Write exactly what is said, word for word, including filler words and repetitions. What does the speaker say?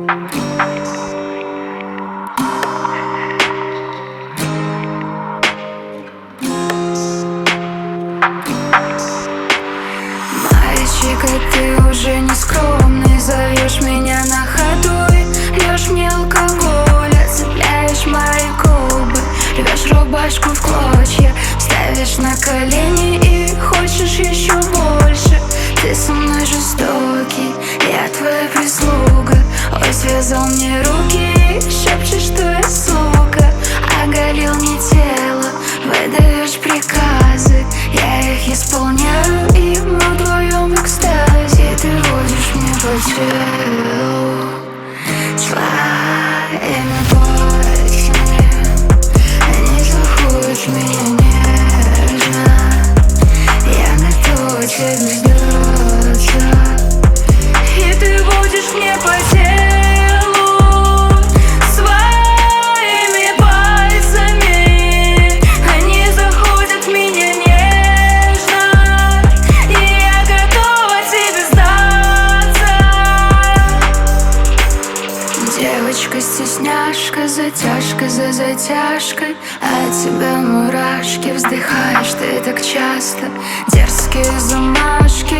Мальчик, а ты уже не скромный, зовешь меня на ходу и льешь мне алкоголь, отцепляешь мои губы, рвешь рубашку в клочья, ставишь на колени и хочешь еще больше. Ты со мной жестокий, я твоя прислуга. Ой, связал мне руки и шепчешь, что я сука. Оголил мне тело, выдаешь приказы, я их исполняю, и мы вдвоем в экстазе. Ты водишь мне по телу своими пальцами, они заходят в меня нежно, я готова тебе сдаться. И ты водишь мне по телу своими пальцами, они заходят в меня нежно, и я готова тебе сдаться. Девочка-стесняшка, затяжка за затяжкой, от тебя мурашки, вздыхаешь ты так часто, дерзкие замашки,